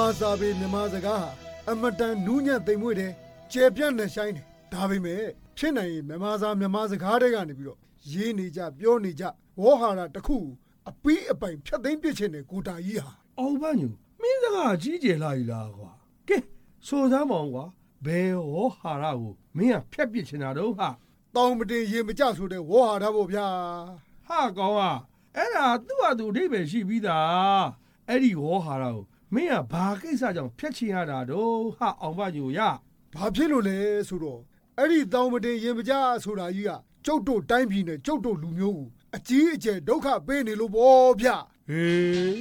စာပေမြန်မာစကားဟာအမတန်နူးညံ့သိမ်မွေ့တယ်ကျယ်ပြန့်နေဆိုင်တယ်ဒါပေမဲ့ဖြစ်နိုင်ရင်မြန်မာစကားတွေကနေပြီးတော့ရေးနေကြပြောနေကြဝေါ်ဟာရတစ်ခုအပီးအပိုင်ဖြတ်သိမ်းပြစ်ချင်တဲ့ကိုတာကြီးဟာအောင်ပန်းညူမင်းစကားကြီးကျယ်လာပြီလားကွာကဲဆိုစမ်းပါအောင်ကွာဘယ်ဝေါ်ဟာရကိုမင်းကဖြတ်ပစ်ချင်တာတော့ဟာတောင်မတင်ရေမကြဆိုတဲ့ဝေါ်ဟာရပေါ့ဗျာဟာကောင်ကအဲ့ဒါသူ့ဟာသူအဓိပ္ပာယ်ရှိပြီးသားအဲ့ဒီဝေါ်ဟာရကိုမင်းကဘာကိစ္စကြောင့်ဖြတ်ချင်ရတာတော့ဟာအောင်ပန်းညူရဘာဖြစ်လို့လဲဆိုတော့အဲ့ဒီတောင်မတင်ရေမကြဆိုတာကြီးကကျုပ်တို့တိုင်းပြည်နဲ့ကျုပ်တို့လူမျိုးကိုအကြီးအကျယ်ဒုက္ခပေးနေလို့ပေါ့ဗျဟေး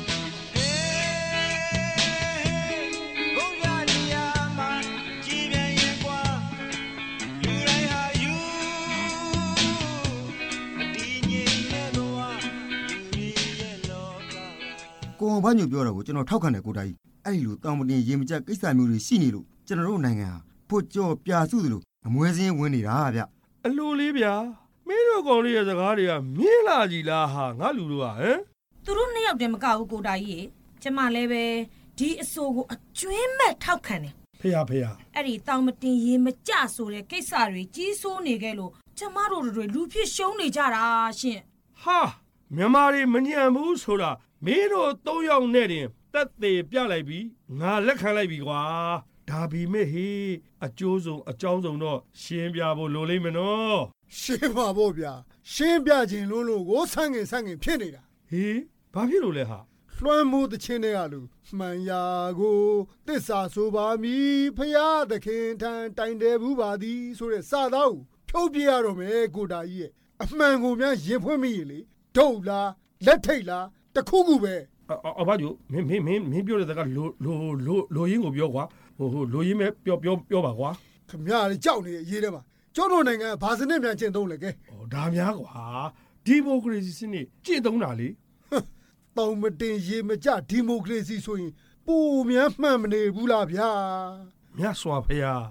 ကိုဘာညိုပြောတာကိုကျွန်တော်ထောက်ခံတယ်ကိုတာကြီးအဲ့ဒီလိုတောင်မတင်ရေမကြကိစ္စမျိုးတွေရှိနေလို့ကျွန်တော်တို့နိုင်ငံဟာဖို့ကြောပြစုသလိုအမွဲစင်းဝင်နေတာဗျအလိုလေးဗျာမင်းတို့ကောင်လေးရဲ့စကားတွေကမြင်းလာကြီးလားဟာငါလူတို့ကဟမ်သူတို့နှစ်ယောက်တည်းမကဘူးကိုတာကြီးကျမလည်းပဲဒီအဆိုကိုအကျွင်းမဲ့ထောက်ခံတယ်ဖေ။အဲ့ဒီတောင်မတင်ရေမကြဆိုတဲ့ကိစ္စတွေကြီးစိုးနေခဲ့လို့ကျမတို့တွေလူဖြစ်ရှုံးနေကြတာရှင်ဟာမြန်မာတွေမညံဘူးဆိုတာမင်းတို့၃ယောက်နဲ့တင်တက်သေးပြလိုက်ပြီးငါလက်ခံလိုက်ပြီကွာဒါပေမဲ့ဟေးအကျိုးဆုံးအကြောင်းဆုံးတော့ရှင်းပြဖို့လိုလိမ့်မယ်နော်ရှင်းပါဖို့ဗျာရှင်းပြခြင်းလို့ကိုဆန့်ငင်ဖြစ်နေတာဟေးဘာဖြစ်လို့လဲဟာလွှမ်းမိုးသချင်းတွေကလူမှန်ရာကိုသစ္စာဆိုပါမည်ဖရာသခင်ထံတိုင်တယ်ဘူးပါသည်ဆိုတဲ့စာသားကိုဖြုတ်ပြရတော့မယ်ကိုတာကြီးရဲ့အမှန်ကိုများရင်ဖွင့်မိလေဒုတ်လားလက်ထိတ်လားတခုခုပဲအဘကျိုးမင်းပြောတဲ့စကားလိုရင်းကိုပြောကွာဟိုလိုရင်းပဲပြောပါကွာခမရလေကြောက်နေရေးတယ်မှာကျောင်းတော်နိုင်ငံဘာစနစ်များကျင့်သုံးလဲကဲဒါများကွာဒီမိုကရေစီစနစ်ကျင့်သုံးတာလေတောင်မတင်ရေမကြဒီမိုကရေစီဆိုရင်ပိုများမှန်မနေဘူးလားဗျာမြတ်စွာဘုရား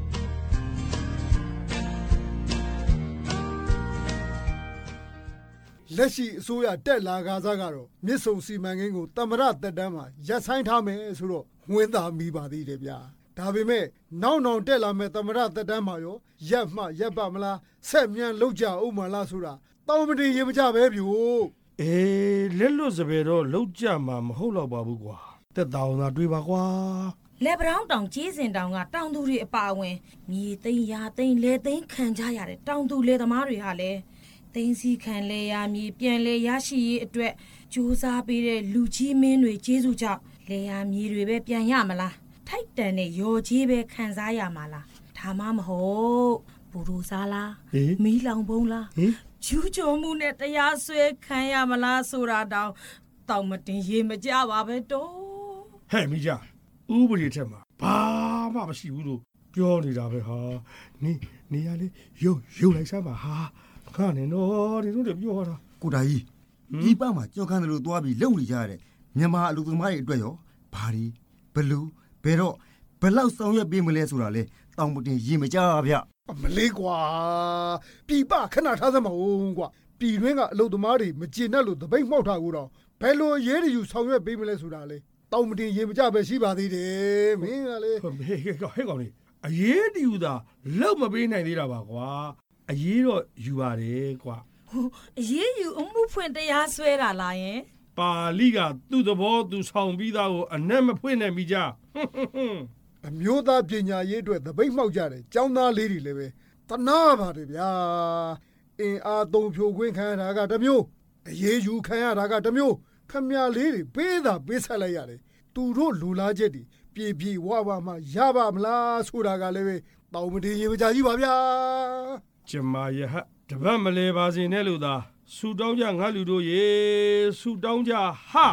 လက်ရှိအစိုးရတက်လာကားစားကတော့မြစ်ဆုံစီမံကိန်းကိုတမရတက်တန်းမှာရပ်ဆိုင်းထားမယ်ဆိုတော့ဝင်သာမိပါသေးတယ်ဗျာဒါပေမဲ့နောက်တက်လာမဲ့တမရတက်တန်းမှာရောရပ်ပါမလားဆက်မြန်လောက်ကြအောင်မလားဆိုတာတောင်မတင်ရေမကြပဲဗျို့လက်လွတ်စပယ်တော့လောက်ကြမှာမဟုတ်တော့ပါဘူးကွာတက်တောင်သာတွေးပါကွာလက်ပရောင်းတောင်ကြီးစင်တောင်ကတောင်သူတွေအပါအဝင်မြေသိမ်းရာသိမ်းလေသိမ်းခံကြရတဲ့တောင်သူလေသမားတွေဟာလည်းသိမ်းစီခံလေရမြေပြန်လေရရှိရေးအတွက်ကြိုးစားပေးတဲ့လူကြီးမင်းတွေကျေးဇူးကြောင့်လေရမြေတွေပဲပြန်ရမလားထိုက်တန်တဲ့ရော်ကြီးပဲခံစားရမှာလားဒါမှမဟုတ်ဘူရူစားလားမီးလောင်ပုံးလားကျူးကျော်မှုနဲ့တရားစွဲခံရမလားဆိုတာတောင်မတင်ရေမကြပါပဲတော့ဟဲ့မိကြဥပဒေထက်မှာဘာမှမရှိဘူးလို့ပြောနေတာပဲဟာနေရလေရုပ်လိုက်စမ်းပါဟာခါနေတော့ဒီလိုပြောတာကိုတာကြီးဒီပမှာကြောက်ခန်းတယ်လို့သွားပြီးလုံနေကြရတဲ့မြန်မာအလူသမားတွေအတွက်ရောဘာဒီဘလူးဘယ်တော့ဘလောက်ဆောင်ရွက်ပေးမလဲဆိုတာလဲတောင်မတင်ရေမကြဗျမလေးကွာပြည်ပခဏထားစမ်းမအောင်ကွာပြည်တွင်းကအလုပ်သမားတွေမကျေနပ်လို့တပိတ်မှောက်တာကိုတော့ဘယ်လိုရေးရယူဆောင်ရွက်ပေးမလဲဆိုတာလေတောင်မတင်ရေမကြပဲရှိပါသေးတယ်မင်းကလေဟဲ့ကောင်လေးအရေးတူတာလောက်မပေးနိုင်သေးတာပါကွာအရေးတော့ယူပါတယ်ကွာအရေးယူအမှုဖွင့်တရားစွဲတာလားယင်ပါဠိကသူ့သဘောသူဆောင်ပြီးသားကိုအနက်မဖွင့်နိုင်မိကြအမျိုးသားပညာရေးအတွက်တပိတ်မှောက်ကြတယ်ကျောင်းသားလေးတွေလည်းပဲတနာပါတယ်ဗျာအင်အားသုံးဖြိုခွင်းခံရတာကတစ်မျိုးအရေးယူခံရတာကတစ်မျိုးခမရလေးတွေပေးဆက်လိုက်ရတယ်သူတို့လူလားချက်တွေပြေဝပါမှရပါမလားဆိုတာကလည်းပဲတောင်မတင်ရေမကြကြီးပါဗျာကျမရဟတပတ်မလဲပါစေနဲ့လို့သာဆူတောင်းကြငါလူတို့ရေဆူတောင်းကြဟာ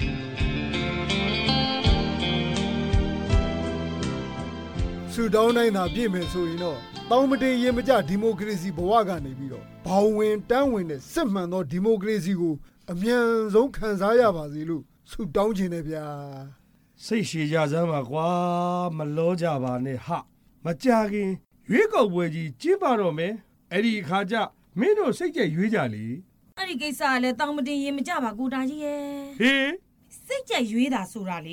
ဆူတောင်းနိုင်တာပြည့်မယ်ဆိုရင်တော့တောင်မတင်ရေမကြဒီမိုကရေစီဘဝကနေပြီးတော့ဘောင်ဝင်တန်းဝင်တဲ့စစ်မှန်သောဒီမိုကရေစီကိုအမြန်ဆုံးခံစားရပါစေလို့ဆူတောင်းခြင်းနဲ့ဗျာစိတ်ရှည်ကြစမ်းပါကွာမလောကြပါနဲ့ဟာမကြခင်ရွေးကောက်ပွဲကြီးကျင်းပတော့မယ်အဲ့ဒီအခါကျမင်းတို့စိတ်ကြရွေးကြလေအဲ့ဒီကိစ္စကလည်းတောင်မတင်ရေမကြပါကိုတာကြီးရဲ့ဟေးစိတ်ကြရွေးတာဆိုတာလေ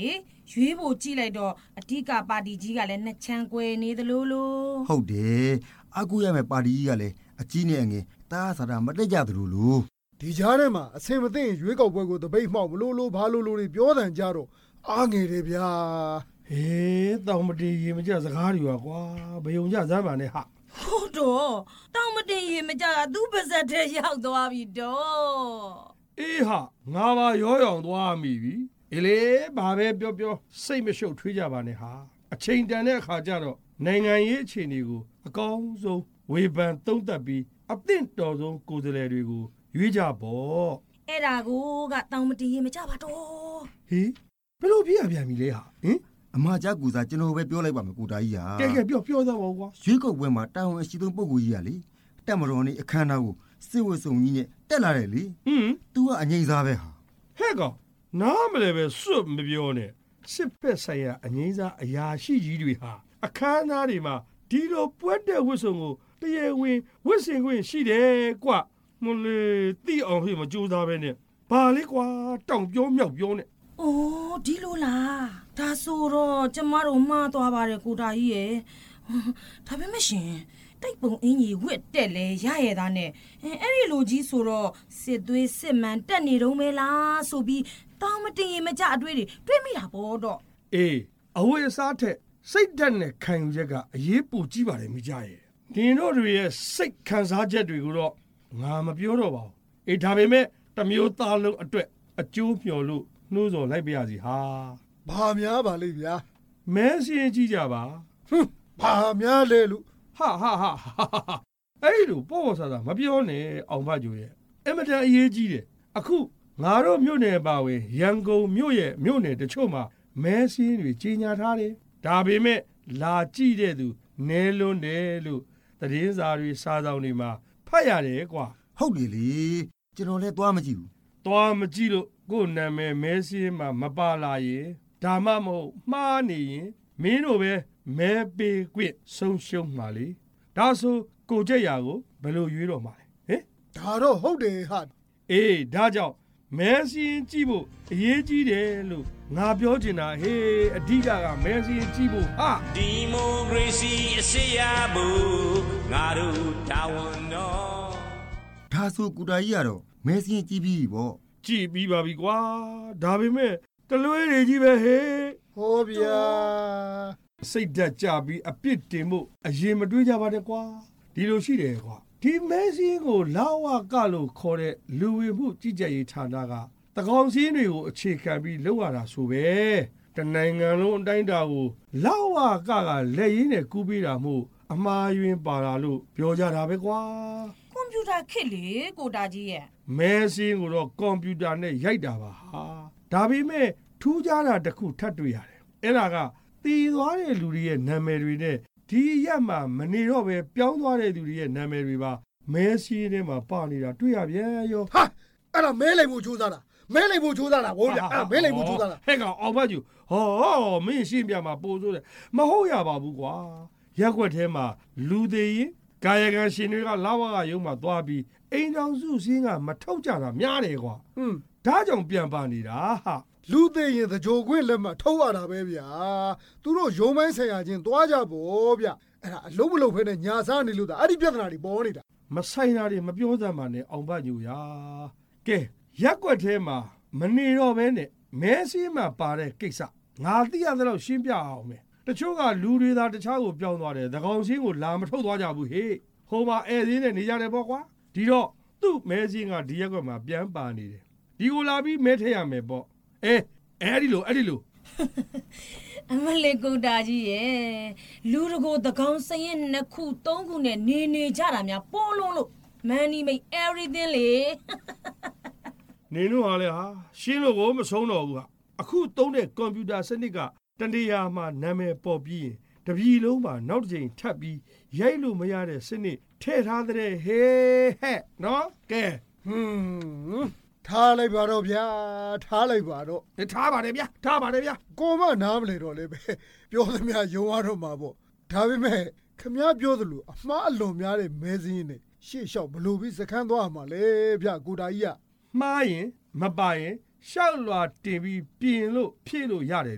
ရွေးဖို့ကြည့်လိုက်တော့အဓိကပါတီကြီးကလည်းနှစ်ချမ်းကွဲနေသလိုလိုဟုတ်တယ်အကူရမယ်ပါတီကြီးကလည်းအကြီးနဲ့အငယ်တားစားတာမတက်ကြသလိုလိုဒီကြားထဲမှာအစင်မသိရွေးကောက်ပွဲကိုတပိတ်မှောက်မလို့လို့ဘာလို့လို့တွေပြောတန်ကြတော့အားငယ်တယ်ဗျာဟေးတောင်မတီရေမကြစကားတွေပါကွာဘယုံကြစမ်းပါနဲ့ဟာဟုတ်တော့တောင်မတီရေမကြတာသူ့ပါဇက်ထဲရောက်သွားပြီတော့အေးဟာငါပါရောရောင်သွားမိပြီအေးလေဘာပဲပြောစိတ်မရှုပ်ထွေးကြပါနဲ့ဟာအချိန်တန်တဲ့အခါကျတော့နိုင်ငံရေးအခြေအနေကိုအကောင်းဆုံးဝေဖန်သုံးသပ်ပြီးအသင့်တော်ဆုံးကိုယ်စားလှယ်တွေကိုရွေးကြပေါ့အဲ့ဒါကိုကတောင်မတီရေမကြပါတော့ဟေးဘယ်လိုပြရပြန်ပြီလဲဟာဟင်အမကြကူစားကျွန်တော်ပဲပြောလိုက်ပါမယ်ကိုတာကြီးဟာကဲပြောသားပါကွာရွေးကောက်ပွဲမှာတာဝန်အရှိဆုံးပုဂ္ဂိုလ်ကြီးကလေတက်မတော်နေအခမ်းအနားကိုစစ်ဝတ်စုံကြီးနဲ့တက်လာတယ်လေသူကအငိမ့်စားပဲဟာဟဲ့ကောင်နားမလဲပဲစွတ်မပြောနဲ့စစ်ဖက်ဆိုင်ရာအငိမ့်စားအရာရှိကြီးတွေဟာအခမ်းအနားတွေမှာဒီလိုပွဲတဲ့ဝတ်စုံကိုတရားဝင်ဝတ်ဆင်ခွင့်ရှိတယ်ကွမလေးတိအောင်ဟိမကြိုးစားပဲနဲ့ဘာလဲကွာတောင်ပြောမြောက်ပြောနဲ့အိုးဒီလိုလားဒါဆိုတော့ကျမတို့မှားသွားပါတယ်ကိုတာကြီးရဲ့ဒါပေမဲ့ရှင်တိတ်ပုံအင်းကြီးဝစ်တက်လဲရရသားနဲ့အဲ့ဒီလိုကြီးဆိုတော့စစ်သွေးစစ်မှန်တက်နေတော့မဲလားဆိုပြီးတောင်းမတင်ရင်မကြအတွေ့တွေမိတာပေါ့တော့အေးအဝိအစားထက်စိတ်ဓာတ်နဲ့ခံယူချက်ကအရေးပိုကြီးပါတယ်မိကြရဲ့ဒီတို့တွေရဲ့စိတ်ခံစားချက်တွေကိုတော့ငါမပြောတော့ပါဘူးအေးဒါပေမဲ့တမျိုးသားလုံးအတွက်အကျိုးမျှော်လို့နှိုးဆော်လိုက်ပါရစီဟာဘာများပါလိမ့်ဗျာမဲစင်းကြည့်ကြပါဘာများလဲလို့ဟာအဲ့လိုပေါ့ဆာမပြောနဲ့အောင်ဖကြိုရဲ့အမတန်အရေးကြီးတယ်အခုငါတို့မြို့နယ်ပါဝင်ရန်ကုန်မြို့ရဲ့မြို့နယ်တချို့မှာမဲစင်းတွေကြီးညာထားတယ်ဒါပေမဲ့လာကြည့်တဲ့သူနဲလွန်းတယ်လို့သတင်းစာတွေစာဆောင်တွေမှာဖတ်ရတယ်ကွာဟုတ်တယ်လေကျွန်တော်လည်းသွားမကြည့်ဘူးသွားမကြည့်လို့ကိုယ်နာမည်မဲစင်းမှာမပါလာရင်ဒါမှမဟုတ်မှားနေရင်မင်းတို့ပဲမဲပေးခွင့်ဆုံးရှုံးမှာလေဒါဆိုကိုကြက်ရာကိုဘယ်လိုရွေးတော့မှာလဲဟင်ဒါတော့ဟုတ်တယ်ဟာအေးဒါကြောင့်မဲစင်းကြည့်ဖို့အရေးကြီးတယ်လို့ငါပြောချင်တာဟေးအဓိကမဲစင်းကြည့်ဖို့ဟာဒီမိုကရေစီအစစ်ရဖို့ငါတို့တာဝန်တော့ဒါဆိုကူတာကြီးကတော့မဲစင်းကြည့်ပြီးပေါ့ကြည့်ပြီးပါပြီကွာဒါပေမဲ့တလွဲတွေကြီးပဲဟေးဟောဗျာစိတ်ဓာတ်ကြပြီးအပြစ်တင်ဖို့အရင်မတွေးကြပါနဲ့ကွာဒီလိုရှိတယ်ကွာဒီမဲစင်းကိုလာဝကလို့ခေါ်တဲ့လူဝင်မှုကြီးကြပ်ရေးဌာနကတကောင်စင်းတွေကိုအခြေခံပြီးလုပ်ရတာဆိုပဲတနိုင်ငံလုံးအတိုင်းအတာကိုလာဝကလက်ရင်းနဲ့ကူးပေးတာမို့အမှားယွင်းပါလာလို့ပြောကြတာပဲကွာကွန်ပျူတာခေတ်လေကိုတာကြီးရဲ့မဲစင်းကိုတော့ကွန်ပျူတာနဲ့ရိုက်တာပါဟာဒါပေမဲ့ထူးခြားတာတစ်ခုထပ်တွေ့ရတယ်အဲ့ဒါကတည်သွားတဲ့လူတွေရဲ့နာမည်တွေနဲ့ဒီရက်မှာမနေတော့ပဲပြောင်းသွားတဲ့လူတွေရဲ့နာမည်တွေပါမဲစင်းထဲမှာပါနေတာတွေ့ရပြန်ရောဟာအဲ့ဒါမဲလိမ်မှုကြိုးစားတာမဲလိမ်မှုကြိုးစားတာဘိုးဗျအဲ့ဒါမဲလိမ်မှုကြိုးစားတာဟဲ့ကောင်အောင်ဖတ်ကျူဟောမင်းရှင်းပြမှာပို့ဆိုးတယ်မဟုတ်ရပါဘူးကွာရက်ွက်ထဲမှာလူသေးရင်ကာယကံရှင်တွေကလာဝကရုံးမှာသွားပြီးအိမ်တော်စုစင်းကမထုတ်ကြတာများတယ်ကွာဒါကြောင့်ပြန်ပါနေတာဟာလူသေးရင်သကြိုခွင့်လက်မှထုတ်ရတာပဲဗျာသူတို့ရုံးပိုင်းဆိုင်ရာချင်းသွားကြပေါ့ဗျအဲ့ဒါအလုံးမလုံးဖဲနဲ့ညာစားနေလို့ဒါအဲ့ဒီပြဿနာတွေပေါ်နေတာမဆိုင်တာတွေမပြောစမ်းပါနဲ့အောင်ဖတ်ညူရာကဲရက်ွက်ထဲမှာမနေတော့ဘဲနဲ့မဲစင်းမှာပါတဲ့ကိစ္စငါသိရသလောက်ရှင်းပြအောင်မယ်တချို့ကလူတွေသာတခြားကိုပြောင်းသွားတယ်သကောင်စင်းကိုလာမထုတ်သွားကြဘူးဟေးဟိုမှာဧည့်သည်နဲ့နေကြတယ်ပေါ့ကွာဒီတော့သူ့မဲစင်းကဒီရက်ွက်မှာပြန်ပါနေတယ်ဒီကိုလာပြီးမဲထည့်ရမယ်ပေါ့အဲ့ဒီလိုအမလေးကိုတာကြီးရဲ့လူတကိုသကောင်စရင်2ခု3ခုနဲ့နေကြတာများပေါ်လုံးလို့ money make everything လေနေလို့ဟာလေဟာရှင်းလို့ကိုမဆုံးတော့ဘူးဟာအခုသုံးတဲ့ကွန်ပျူတာစနစ်ကတနေရာမှာနာမည်ပေါ်ပြီးရင်တပြည်လုံးမှာနောက်တစ်ချိန်ထပ်ပြီးရိုက်လို့မရတဲ့စနစ်ထည့်ထားတဲ့ဟဲ့နော်ကဲထားလိုက်ပါတော့ဗျာထားလိုက်ပါတော့ထားပါတယ်ဗျာကိုမနားမလဲတော့လေပဲပြောသမျှယုံရတော့မှာပေါ့ဒါပေမဲ့ခမည်းပြောသလိုအမှားအလွန်များတဲ့မဲစင်းနဲ့ရှေ့လျှောက်ဘလို့ပြီးစခန်းသွားမှာလဲဗျကိုတာကြီးကမှားရင်မပါရင်ရှောက်လွာတင်ပြီးပြင်လို့ဖြည့်လို့ရတယ်လေ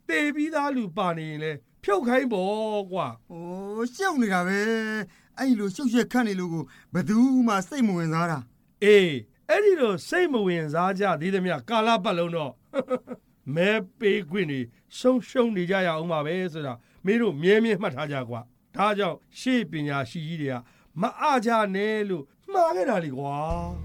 တေပြီးသားလူပါနေရင်လေဖြုတ်ခိုင်းပေါ့ကွာ။အိုးရှုပ်နေတာပဲ။အဲ့လိုရှုပ်ရက်ခတ်နေလို့ကိုဘယ်သူမှစိတ်မဝင်စားတာအေးအဲ့ဒီလိုစိတ်မဝင်စားကြသေးသမျှကာလပတ်လုံးတော့ မဲပေးခွင့်နေရှုံနေကြရအောင်ပါပဲဆိုတာမင်းတို့မြဲမြဲမှတ်ထားကြကွာဒါကြောင့်ရှေ့ပညာရှိကြီးတွေကမအားကြနဲ့လို့မှားခဲ့တာလေကွာ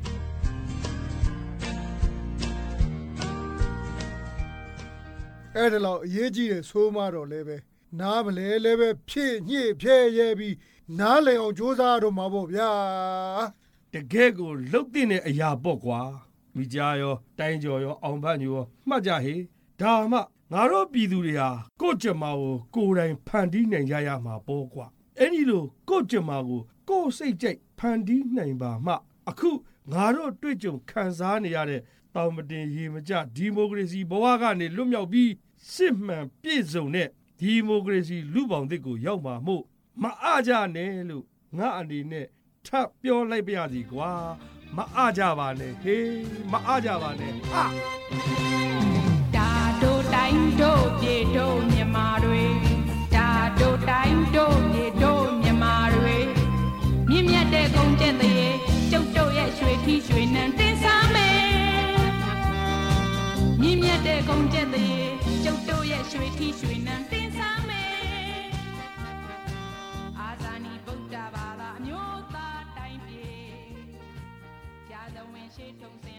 အဲ့ဒါလောက်အရေးကြီးတယ်ဆိုမှတော့လည်းပဲနားမလဲလည်းပဲဖြည့်ညှိဖြဲရဲပြီးနားလည်အောင်ကြိုးစားတော့မှာပေါ့ဗျာတကယ်ကိုလှုပ်တဲ့အရာပေါ့ကွာမိကြရောတိုင်းကျော်ရောအောင်ဖတ်ညိုရောမှတ်ကြဟေဒါမှငါတို့ပြည်သူတွေဟာကိုယ့်ကြမ္မာကိုကိုယ်တိုင်ဖန်တီးနိုင်ကြရမှာပေါ့ကွာအဲ့ဒီလိုကိုယ့်ကြမ္မာကိုကိုယ်စိတ်ကြိုက်ဖန်တီးနိုင်ပါမှအခုငါတို့တွေ့ကြုံခံစားနေရတဲ့တောင်မတင်ရေမကျဒီမိုကရေစီဘဝကနေလွတ်မြောက်ပြီးစစ်မှန်ပြည့်စုံတဲ့ဒီမိုကရေစီလူပောင်သစ်ကိုရောက်မှာမို့မအားကြနဲ့လို့ငါအနေနဲ့ထပ်ပြောလိုက်ပါရစီကွာမအားကြပါနဲ့ဟေးမအားကြပါနဲ့ဟာဒါတို့တိုင်းတို့ပြေတို့မြန်မာတွေဒါတို့တိုင်းတို့ပြေတို့မြန်မာတွေမြင့်မြတ်တဲ့ကုန်းကျက်တရေကျုပ်တို့ရဲ့ရွှေထီးရွှေနံတင်စားမယ်မြင့်မြတ်တဲ့ကုန်းကျက်တရေကျုပ်တို့ရဲ့ရွှေထီးရွှေနံတင်စားမယ်အာဇာနည်ဗုဒ္ဓဘာသာအမျိုးသားတိုင်းပြေရာဇဝင်ရှိထုံး